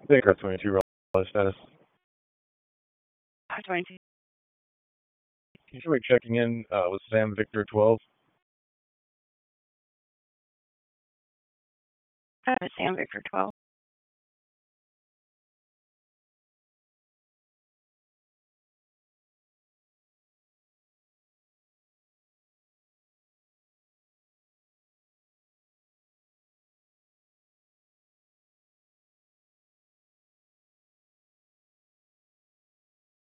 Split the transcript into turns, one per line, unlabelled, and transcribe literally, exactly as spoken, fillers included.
Aircraft twenty-two, roll status.
twenty-two.
You should be checking in uh, with Sam Victor twelve.
Uh, Sam Victor twelve.